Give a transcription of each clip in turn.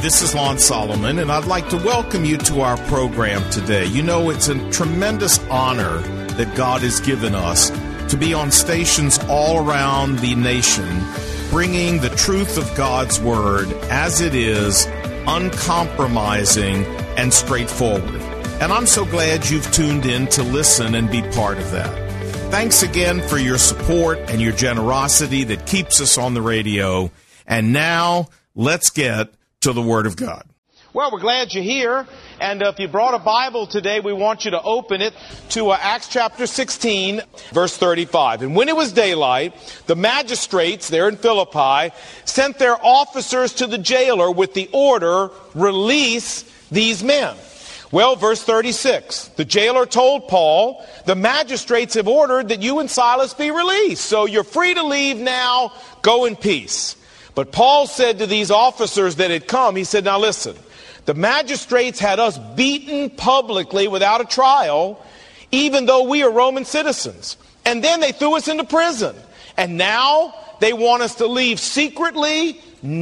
this is Lon Solomon, and I'd like to welcome you to our program today. You know, it's a tremendous honor that God has given us to be on stations all around the nation, bringing the truth of God's Word as it is, uncompromising and straightforward. And I'm so glad you've tuned in to listen and be part of that. Thanks again for your support and your generosity that keeps us on the radio. And now, let's get to the Word of God. Well, we're glad you're here. And if you brought a Bible today, we want you to open it to Acts chapter 16, verse 35. And when it was daylight, the magistrates there in Philippi sent their officers to the jailer with the order, release these men. Well, verse 36, the jailer told Paul, the magistrates have ordered that you and Silas be released. So you're free to leave now, go in peace. But Paul said to these officers that had come, he said, now listen, the magistrates had us beaten publicly without a trial, even though we are Roman citizens. And then they threw us into prison. And now they want us to leave secretly?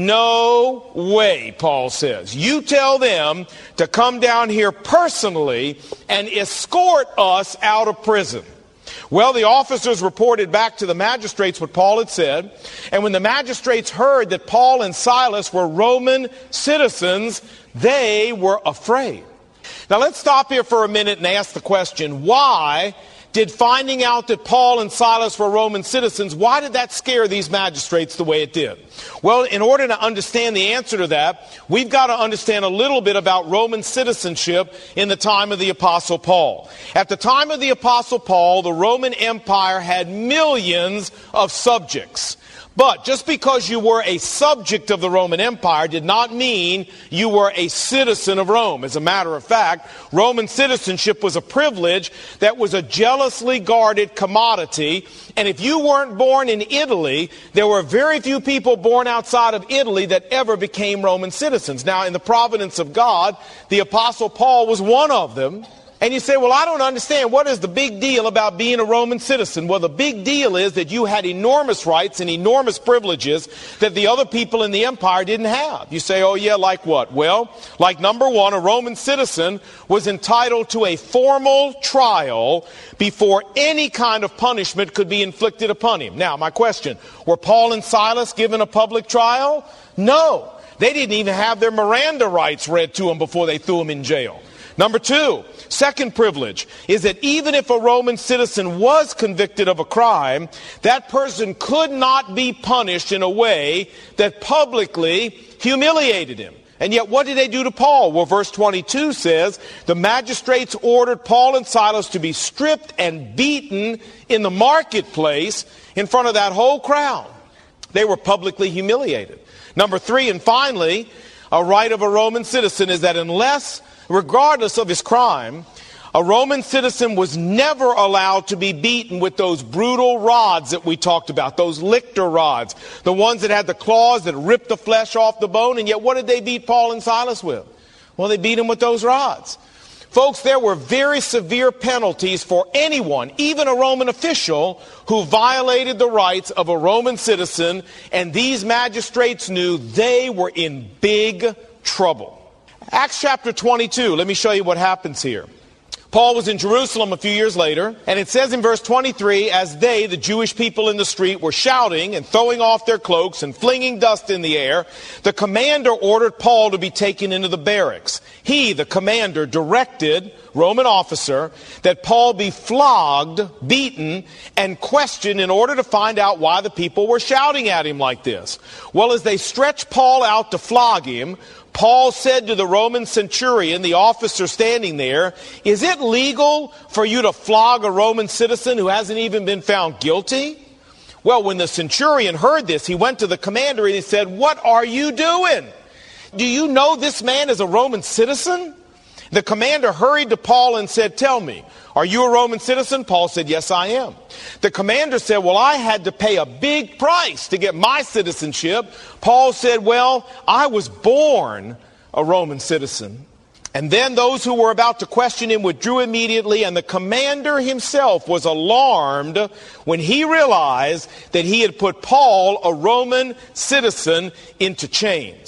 No way, Paul says. You tell them to come down here personally and escort us out of prison. Well, the officers reported back to the magistrates what Paul had said. And when the magistrates heard that Paul and Silas were Roman citizens, they were afraid. Now let's stop here for a minute and ask the question, why did finding out that Paul and Silas were Roman citizens, why did that scare these magistrates the way it did? Well, in order to understand the answer to that, we've got to understand a little bit about Roman citizenship in the time of the Apostle Paul. At the time of the Apostle Paul, the Roman Empire had millions of subjects. But just because you were a subject of the Roman Empire did not mean you were a citizen of Rome. As a matter of fact, Roman citizenship was a privilege that was a jealously guarded commodity. And if you weren't born in Italy, there were very few people born outside of Italy that ever became Roman citizens. Now, in the providence of God, the Apostle Paul was one of them. And you say, well, I don't understand. What is the big deal about being a Roman citizen? Well, the big deal is that you had enormous rights and enormous privileges that the other people in the empire didn't have. You say, oh, yeah, like what? Well, like number one, a Roman citizen was entitled to a formal trial before any kind of punishment could be inflicted upon him. Now, my question, were Paul and Silas given a public trial? No. They didn't even have their Miranda rights read to them before they threw them in jail. Number two, second privilege is that even if a Roman citizen was convicted of a crime, that person could not be punished in a way that publicly humiliated him. And yet what did they do to Paul? Well, verse 22 says, the magistrates ordered Paul and Silas to be stripped and beaten in the marketplace in front of that whole crowd. They were publicly humiliated. Number three, and finally, a right of a Roman citizen is that regardless of his crime, a Roman citizen was never allowed to be beaten with those brutal rods that we talked about, those lictor rods, the ones that had the claws that ripped the flesh off the bone. And yet what did they beat Paul and Silas with? Well, they beat him with those rods. Folks, there were very severe penalties for anyone, even a Roman official, who violated the rights of a Roman citizen, and these magistrates knew they were in big trouble. Acts chapter 22, let me show you what happens here. Paul was in Jerusalem a few years later, and it says in verse 23, as they, the Jewish people in the street, were shouting and throwing off their cloaks and flinging dust in the air, the commander ordered Paul to be taken into the barracks. He, the commander, directed, Roman officer, that Paul be flogged, beaten, and questioned in order to find out why the people were shouting at him like this. Well, as they stretched Paul out to flog him, Paul said to the Roman centurion, the officer standing there, is it legal for you to flog a Roman citizen who hasn't even been found guilty? Well, when the centurion heard this, he went to the commander and he said, what are you doing? Do you know this man is a Roman citizen? The commander hurried to Paul and said, tell me, are you a Roman citizen? Paul said, yes, I am. The commander said, well, I had to pay a big price to get my citizenship. Paul said, well, I was born a Roman citizen. And then those who were about to question him withdrew immediately, and the commander himself was alarmed when he realized that he had put Paul, a Roman citizen, into chains.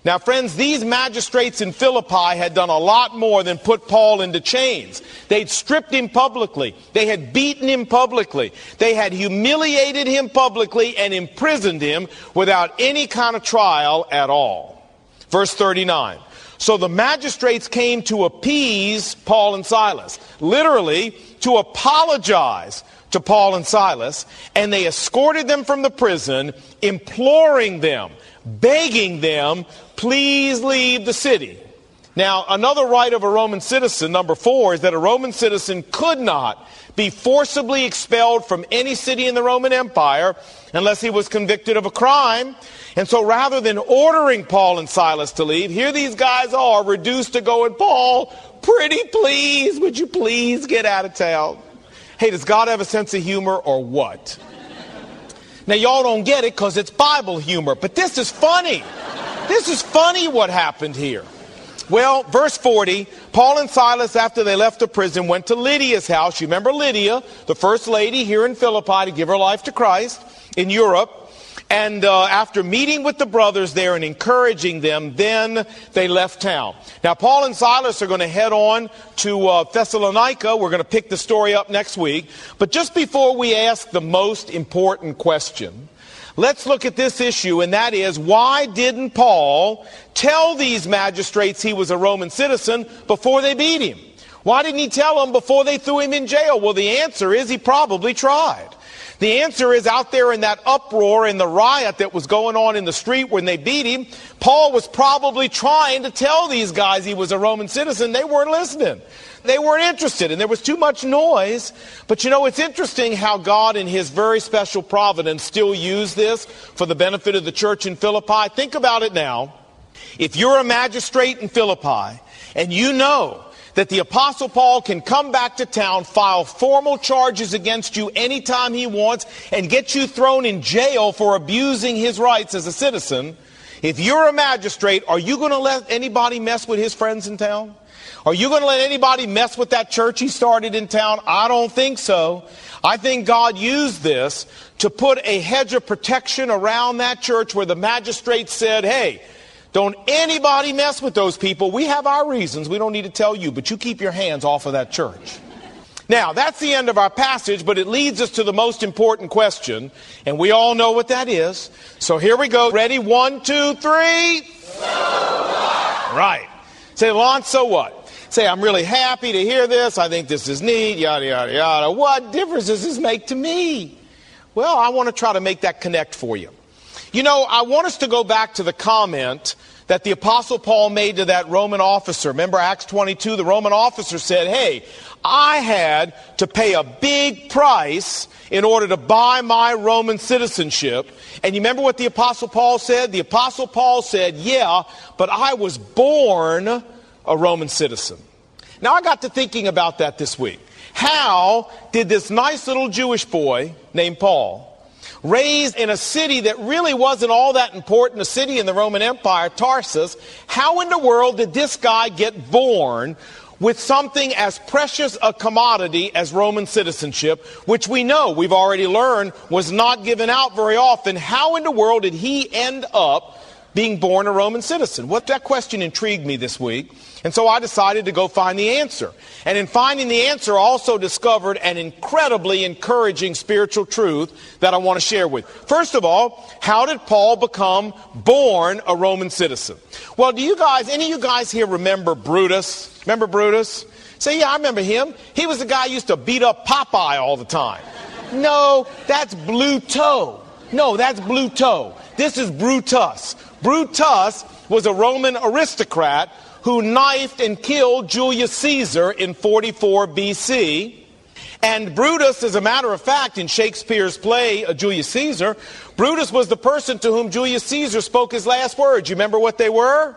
Now, friends, these magistrates in Philippi had done a lot more than put Paul into chains. They'd stripped him publicly. They had beaten him publicly. They had humiliated him publicly and imprisoned him without any kind of trial at all. Verse 39. So the magistrates came to appease Paul and Silas, literally to apologize to Paul and Silas, and they escorted them from the prison, imploring them, begging them, please leave the city. Now, another right of a Roman citizen, number 4, is that a Roman citizen could not be forcibly expelled from any city in the Roman Empire unless he was convicted of a crime. And so rather than ordering Paul and Silas to leave, here these guys are reduced to going, Paul, pretty please, would you please get out of town? Hey, does God have a sense of humor or what? Now, y'all don't get it because it's Bible humor, but this is funny. This is funny what happened here. Well, verse 40, Paul and Silas, after they left the prison, went to Lydia's house. You remember Lydia, the first lady here in Philippi to give her life to Christ in Europe. And after meeting with the brothers there and encouraging them, then they left town. Now, Paul and Silas are going to head on to Thessalonica. We're going to pick the story up next week. But just before we ask the most important question, let's look at this issue, and that is, why didn't Paul tell these magistrates he was a Roman citizen before they beat him? Why didn't he tell them before they threw him in jail? Well, the answer is he probably tried. The answer is, out there in that uproar, in the riot that was going on in the street when they beat him, Paul was probably trying to tell these guys he was a Roman citizen. They weren't listening. They weren't interested, and there was too much noise. But you know, it's interesting how God in his very special providence still used this for the benefit of the church in Philippi. Think about it now. If you're a magistrate in Philippi and you know that the Apostle Paul can come back to town, file formal charges against you anytime he wants, and get you thrown in jail for abusing his rights as a citizen, if you're a magistrate, are you going to let anybody mess with his friends in town? Are you going to let anybody mess with that church he started in town? I don't think so. I think God used this to put a hedge of protection around that church where the magistrates said, hey, don't anybody mess with those people. We have our reasons. We don't need to tell you, but you keep your hands off of that church. Now, that's the end of our passage, but it leads us to the most important question, and we all know what that is. So here we go. Ready? 1, 2, 3. So what? Right. Say, Lon, so what? Say, I'm really happy to hear this. I think this is neat, yada, yada, yada. What difference does this make to me? Well, I want to try to make that connect for you. You know, I want us to go back to the comment that the Apostle Paul made to that Roman officer. Remember Acts 22? The Roman officer said, hey, I had to pay a big price in order to buy my Roman citizenship. And you remember what the Apostle Paul said? The Apostle Paul said, yeah, but I was born a Roman citizen. Now, I got to thinking about that this week. How did this nice little Jewish boy named Paul, raised in a city that really wasn't all that important, a city in the Roman Empire, Tarsus, how in the world did this guy get born with something as precious a commodity as Roman citizenship, which we know, we've already learned, was not given out very often? How in the world did he end up being born a Roman citizen? Well, that question intrigued me this week, and so I decided to go find the answer. And in finding the answer, I also discovered an incredibly encouraging spiritual truth that I want to share with you. First of all, how did Paul become born a Roman citizen? Well, do you guys, any of you guys here remember Brutus? Remember Brutus? Say, yeah, I remember him. He was the guy who used to beat up Popeye all the time. No, that's Blue Toe. No, that's Blue Toe. This is Brutus. Brutus was a Roman aristocrat who knifed and killed Julius Caesar in 44 BC. And Brutus, as a matter of fact, in Shakespeare's play, Julius Caesar, Brutus was the person to whom Julius Caesar spoke his last words. You remember what they were?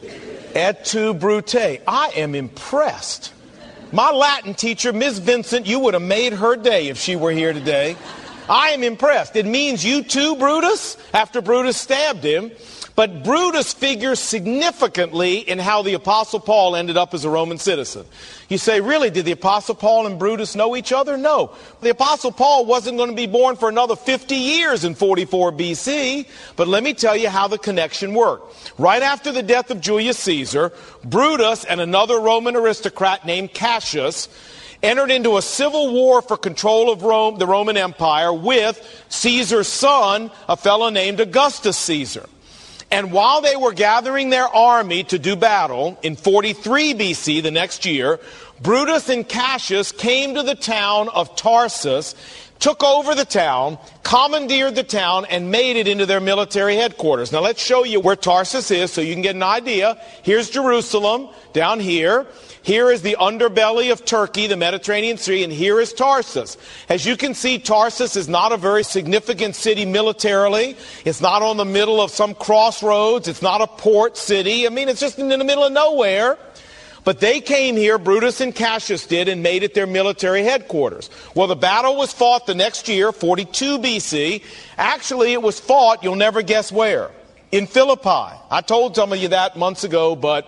Et tu, Brute. I am impressed. My Latin teacher, Miss Vincent, you would have made her day if she were here today. I am impressed. It means you too, Brutus, after Brutus stabbed him. But Brutus figures significantly in how the Apostle Paul ended up as a Roman citizen. You say, really, did the Apostle Paul and Brutus know each other? No. The Apostle Paul wasn't going to be born for another 50 years in 44 BC, but let me tell you how the connection worked. Right after the death of Julius Caesar, Brutus and another Roman aristocrat named Cassius entered into a civil war for control of Rome, the Roman Empire, with Caesar's son, a fellow named Augustus Caesar. And while they were gathering their army to do battle in 43 BC, the next year, Brutus and Cassius came to the town of Tarsus, took over the town, commandeered the town, and made it into their military headquarters. Now let's show you where Tarsus is so you can get an idea. Here's Jerusalem down here. Here is the underbelly of Turkey, the Mediterranean Sea, and here is Tarsus. As you can see, Tarsus is not a very significant city militarily. It's not on the middle of some crossroads. It's not a port city. I mean, it's just in the middle of nowhere. But they came here, Brutus and Cassius did, and made it their military headquarters. Well, the battle was fought the next year, 42 BC. Actually, it was fought, you'll never guess where, in Philippi. I told some of you that months ago, but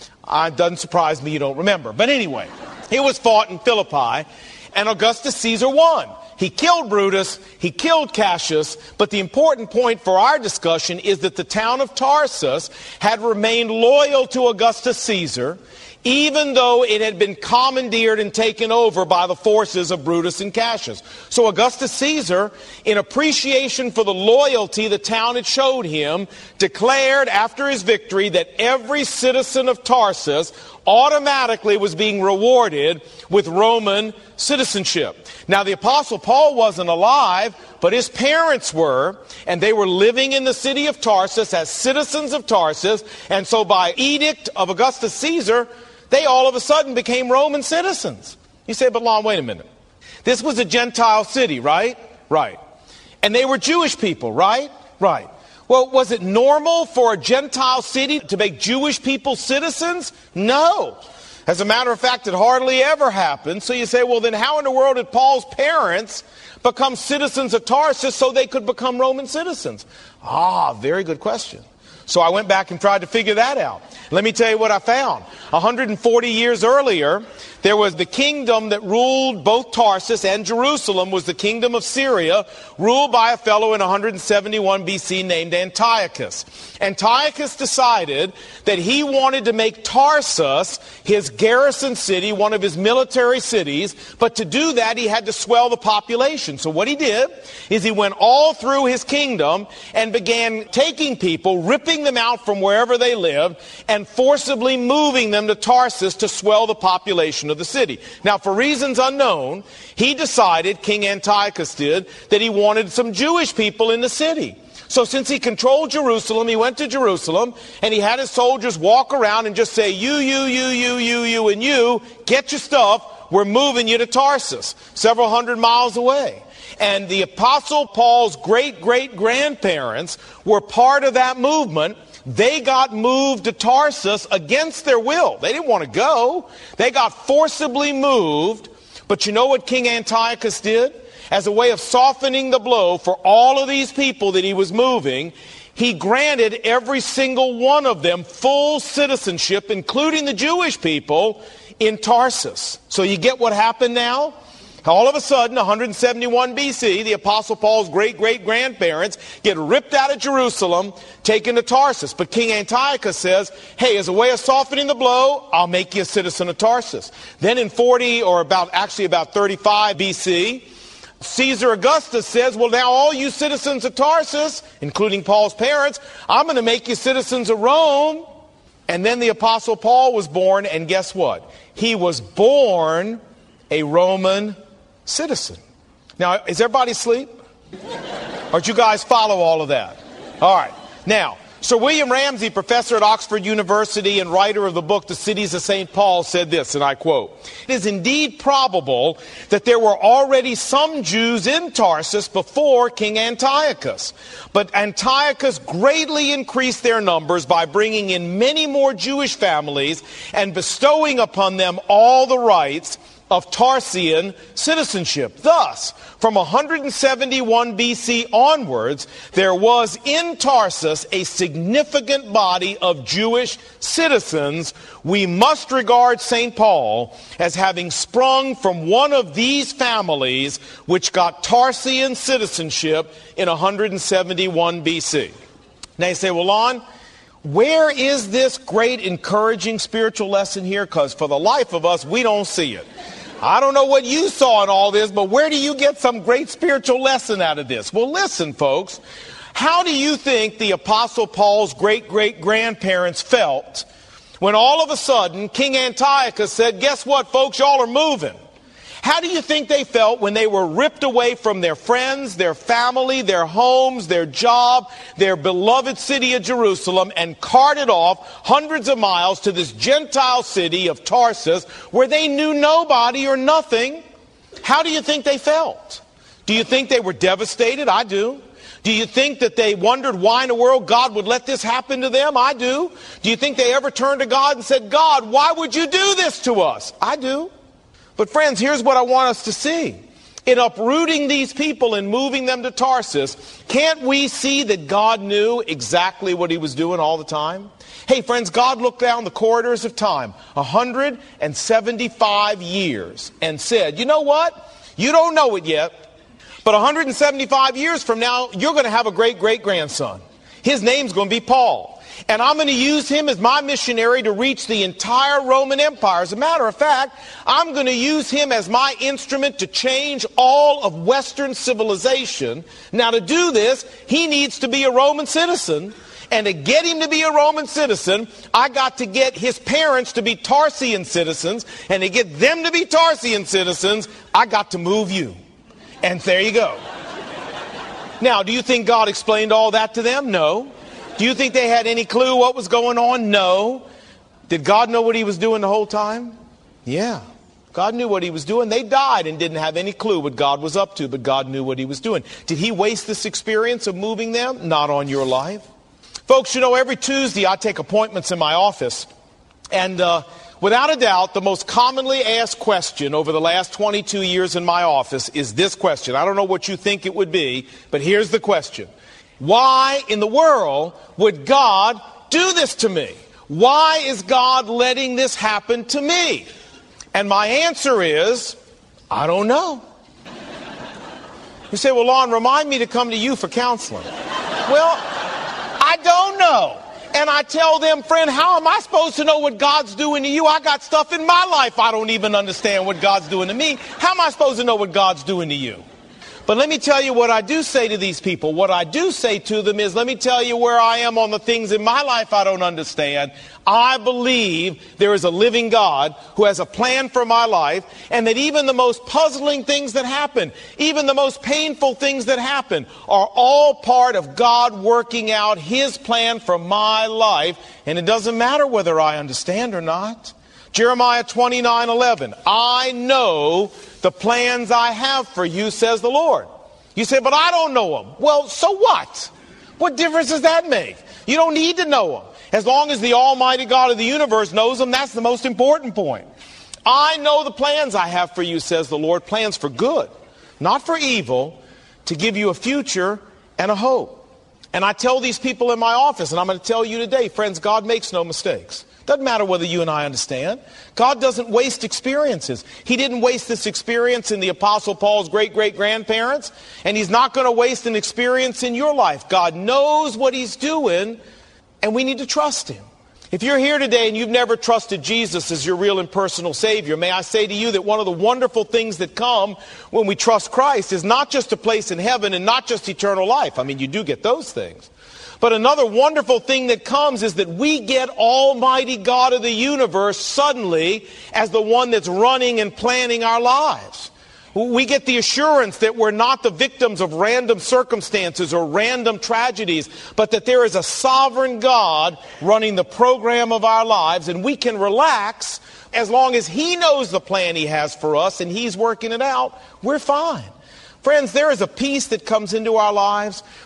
it doesn't surprise me you don't remember. But anyway, it was fought in Philippi, and Augustus Caesar won. He killed Brutus, he killed Cassius, but the important point for our discussion is that the town of Tarsus had remained loyal to Augustus Caesar, even though it had been commandeered and taken over by the forces of Brutus and Cassius. So Augustus Caesar, in appreciation for the loyalty the town had showed him, declared after his victory that every citizen of Tarsus automatically was being rewarded with Roman citizenship. Now, the Apostle Paul wasn't alive, but his parents were, and they were living in the city of Tarsus as citizens of Tarsus, and so by edict of Augustus Caesar, they all of a sudden became Roman citizens. You say, but Lon, wait a minute. This was a Gentile city, right? Right. And they were Jewish people, right? Right. Well, was it normal for a Gentile city to make Jewish people citizens? No. As a matter of fact, it hardly ever happened. So you say, well, then how in the world did Paul's parents become citizens of Tarsus so they could become Roman citizens? Very good question. So I went back and tried to figure that out. Let me tell you what I found. 140 years earlier, there was the kingdom that ruled both Tarsus and Jerusalem was the kingdom of Syria, ruled by a fellow in 171 BC named Antiochus. Antiochus decided that he wanted to make Tarsus his garrison city, one of his military cities, but to do that he had to swell the population. So what he did is he went all through his kingdom and began taking people, ripping them out from wherever they lived, and forcibly moving them to Tarsus to swell the population of the city. Now, for reasons unknown, he decided, King Antiochus did, that he wanted some Jewish people in the city. So since he controlled Jerusalem, he went to Jerusalem, and he had his soldiers walk around and just say, you, and you, get your stuff, we're moving you to Tarsus, several hundred miles away. And the Apostle Paul's great-great-grandparents were part of that movement. They got moved to Tarsus against their will. They didn't want to go. They got forcibly moved. But you know what King Antiochus did? As a way of softening the blow for all of these people that he was moving, he granted every single one of them full citizenship, including the Jewish people, in Tarsus. So you get what happened now? All of a sudden, 171 BC, the Apostle Paul's great-great-grandparents get ripped out of Jerusalem, taken to Tarsus. But King Antiochus says, hey, as a way of softening the blow, I'll make you a citizen of Tarsus. Then in 35 BC, Caesar Augustus says, well, now all you citizens of Tarsus, including Paul's parents, I'm going to make you citizens of Rome. And then the Apostle Paul was born, and guess what? He was born a Roman citizen. Now, is everybody asleep? Or did you guys follow all of that? All right. Now, Sir William Ramsay, professor at Oxford University and writer of the book The Cities of St. Paul, said this, and I quote, "It is indeed probable that there were already some Jews in Tarsus before King Antiochus, but Antiochus greatly increased their numbers by bringing in many more Jewish families and bestowing upon them all the rights of Tarsian citizenship. Thus, from 171 BC onwards, there was in Tarsus a significant body of Jewish citizens. We must regard St. Paul as having sprung from one of these families which got Tarsian citizenship in 171 BC. Now you say, well, Lon, where is this great encouraging spiritual lesson here? Because for the life of us, we don't see it. I don't know what you saw in all this, but where do you get some great spiritual lesson out of this? Well, listen, folks. How do you think the Apostle Paul's great-great-grandparents felt when all of a sudden King Antiochus said, guess what, folks, y'all are moving? How do you think they felt when they were ripped away from their friends, their family, their homes, their job, their beloved city of Jerusalem, and carted off hundreds of miles to this Gentile city of Tarsus where they knew nobody or nothing? How do you think they felt? Do you think they were devastated? I do. Do you think that they wondered why in the world God would let this happen to them? I do. Do you think they ever turned to God and said, God, why would you do this to us? I do. But friends, here's what I want us to see. In uprooting these people and moving them to Tarsus, can't we see that God knew exactly what he was doing all the time? Hey friends, God looked down the corridors of time, 175 years, and said, you know what? You don't know it yet, but 175 years from now, you're going to have a great-great-grandson. His name's going to be Paul. And I'm going to use him as my missionary to reach the entire Roman Empire. As a matter of fact, I'm going to use him as my instrument to change all of Western civilization. Now, to do this, he needs to be a Roman citizen. And to get him to be a Roman citizen, I got to get his parents to be Tarsian citizens. And to get them to be Tarsian citizens, I got to move you. And there you go. Now, do you think God explained all that to them? No. Do you think they had any clue what was going on? No. Did God know what he was doing the whole time? Yeah. God knew what he was doing. They died and didn't have any clue what God was up to, but God knew what he was doing. Did he waste this experience of moving them? Not on your life. Folks, you know, every Tuesday I take appointments in my office. And without a doubt, the most commonly asked question over the last 22 years in my office is this question. I don't know what you think it would be, but here's the question. Why in the world would God do this to me? Why is God letting this happen to me? And my answer is, I don't know. You say, well, Lon, remind me to come to you for counseling. Well, I don't know. And I tell them, friend, how am I supposed to know what God's doing to you? I got stuff in my life I don't even understand what God's doing to me. How am I supposed to know what God's doing to you? But let me tell you what I do say to these people. What I do say to them is, let me tell you where I am on the things in my life I don't understand. I believe there is a living God who has a plan for my life, and that even the most puzzling things that happen, even the most painful things that happen, are all part of God working out his plan for my life, and it doesn't matter whether I understand or not. Jeremiah 29:11, I know the plans I have for you, says the Lord. You say, but I don't know them. Well, so what? What difference does that make? You don't need to know them. As long as the Almighty God of the universe knows them, that's the most important point. I know the plans I have for you, says the Lord, plans for good, not for evil, to give you a future and a hope. And I tell these people in my office, and I'm going to tell you today, friends, God makes no mistakes. Doesn't matter whether you and I understand. God doesn't waste experiences. He didn't waste this experience in the Apostle Paul's great-great-grandparents, and he's not going to waste an experience in your life. God knows what he's doing, and we need to trust him. If you're here today and you've never trusted Jesus as your real and personal Savior, may I say to you that one of the wonderful things that come when we trust Christ is not just a place in heaven and not just eternal life. I mean, you do get those things. But another wonderful thing that comes is that we get Almighty God of the universe suddenly as the one that's running and planning our lives. We get the assurance that we're not the victims of random circumstances or random tragedies, but that there is a sovereign God running the program of our lives, and we can relax as long as he knows the plan he has for us and he's working it out. We're fine. Friends, there is a peace that comes into our lives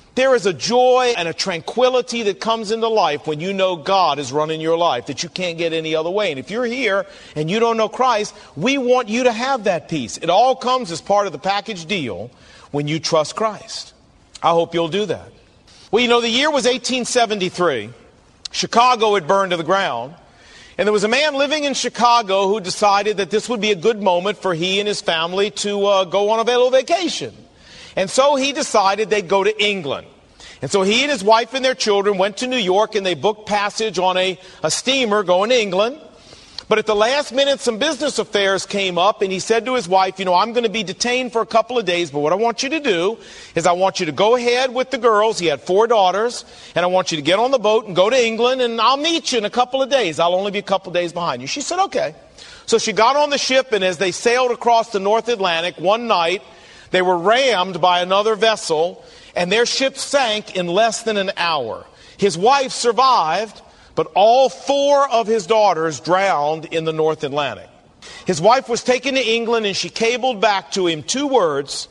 There is a joy and a tranquility that comes into life when you know God is running your life, that you can't get any other way. And if you're here and you don't know Christ, we want you to have that peace. It all comes as part of the package deal when you trust Christ. I hope you'll do that. Well, you know, the year was 1873. Chicago had burned to the ground. And there was a man living in Chicago who decided that this would be a good moment for he and his family to go on a little vacation. And so he decided they'd go to England. And so he and his wife and their children went to New York, and they booked passage on a steamer going to England. But at the last minute, some business affairs came up, and he said to his wife, you know, I'm going to be detained for a couple of days, but what I want you to do is I want you to go ahead with the girls. He had 4 daughters, and I want you to get on the boat and go to England, and I'll meet you in a couple of days. I'll only be a couple of days behind you. She said, okay. So she got on the ship, and as they sailed across the North Atlantic one night, they were rammed by another vessel, and their ship sank in less than an hour. His wife survived, but all 4 of his daughters drowned in the North Atlantic. His wife was taken to England, and she cabled back to him 2 words,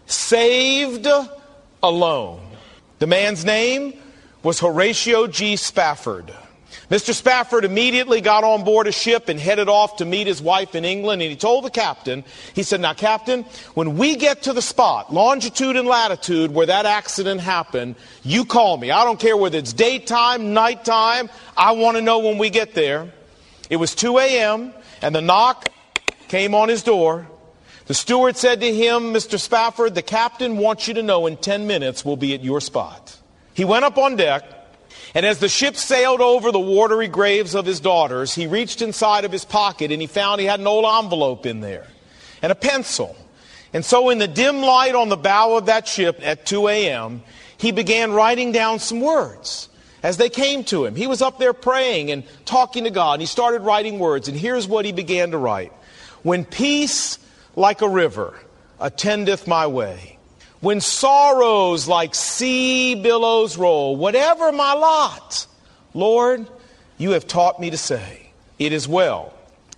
saved alone. The man's name was Horatio G. Spafford. Mr. Spafford immediately got on board a ship and headed off to meet his wife in England, and he told the captain, he said, now, Captain, when we get to the spot, longitude and latitude, where that accident happened, you call me. I don't care whether it's daytime, nighttime. I want to know when we get there. It was 2 a.m., and the knock came on his door. The steward said to him, Mr. Spafford, the captain wants you to know in 10 minutes we'll be at your spot. He went up on deck. And as the ship sailed over the watery graves of his daughters, he reached inside of his pocket and he found he had an old envelope in there and a pencil. And so in the dim light on the bow of that ship at 2 a.m., he began writing down some words as they came to him. He was up there praying and talking to God, and he started writing words. And here's what he began to write. When peace like a river attendeth my way, when sorrows like sea billows roll, whatever my lot, Lord, you have taught me to say, it is well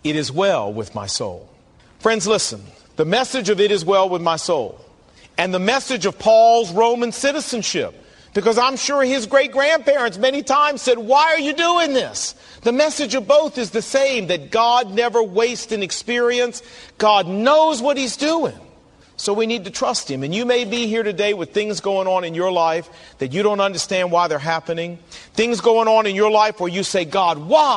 with my soul. Friends, listen, the message of it is well with my soul, and the message of Paul's Roman citizenship, because I'm sure his great-grandparents many times said, why are you doing this? The message of both is the same, that God never wastes an experience. God knows what he's doing. So we need to trust him. And you may be here today with things going on in your life that you don't understand why they're happening. Things going on in your life where you say, God,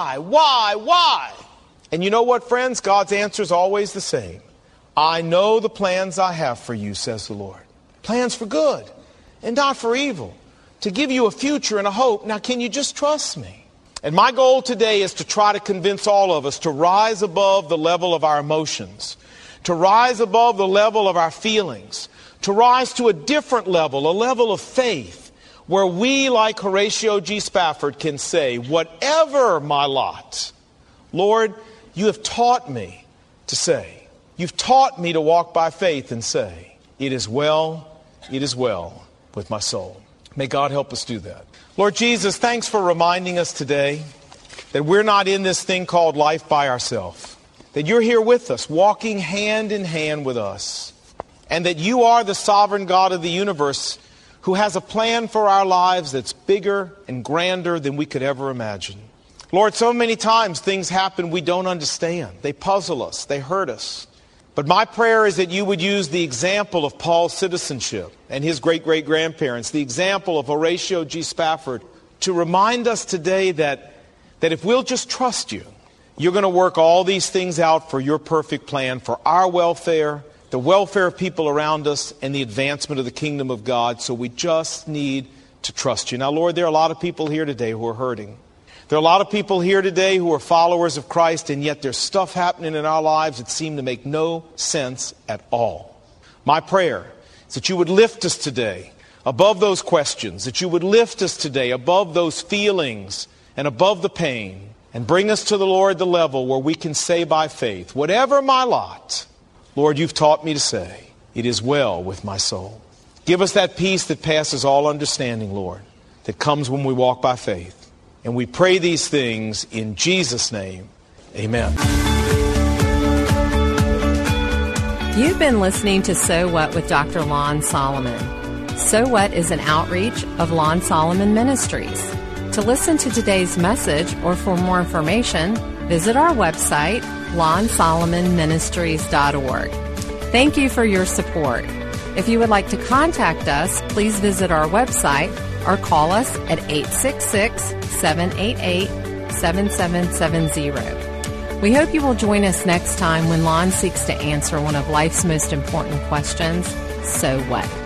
why? And you know what, friends? God's answer is always the same. I know the plans I have for you, says the Lord. Plans for good and not for evil, to give you a future and a hope. Now, can you just trust me? And my goal today is to try to convince all of us to rise above the level of our emotions, to rise above the level of our feelings, to rise to a different level, a level of faith, where we, like Horatio G. Spafford, can say, whatever my lot, Lord, you have taught me to say. You've taught me to walk by faith and say, it is well with my soul. May God help us do that. Lord Jesus, thanks for reminding us today that we're not in this thing called life by ourselves. That you're here with us, walking hand in hand with us. And that you are the sovereign God of the universe who has a plan for our lives that's bigger and grander than we could ever imagine. Lord, so many times things happen we don't understand. They puzzle us. They hurt us. But my prayer is that you would use the example of Paul's citizenship and his great-great-grandparents, the example of Horatio G. Spafford, to remind us today that if we'll just trust you, you're going to work all these things out for your perfect plan, for our welfare, the welfare of people around us, and the advancement of the kingdom of God. So we just need to trust you. Now, Lord, there are a lot of people here today who are hurting. There are a lot of people here today who are followers of Christ, and yet there's stuff happening in our lives that seem to make no sense at all. My prayer is that you would lift us today above those questions, that you would lift us today above those feelings and above the pain, and bring us to the Lord, the level where we can say by faith, whatever my lot, Lord, you've taught me to say, it is well with my soul. Give us that peace that passes all understanding, Lord, that comes when we walk by faith. And we pray these things in Jesus' name. Amen. You've been listening to So What with Dr. Lon Solomon. So What is an outreach of Lon Solomon Ministries. To listen to today's message or for more information, visit our website, lonsolomonministries.org. Thank you for your support. If you would like to contact us, please visit our website or call us at 866-788-7770. We hope you will join us next time when Lon seeks to answer one of life's most important questions, so what?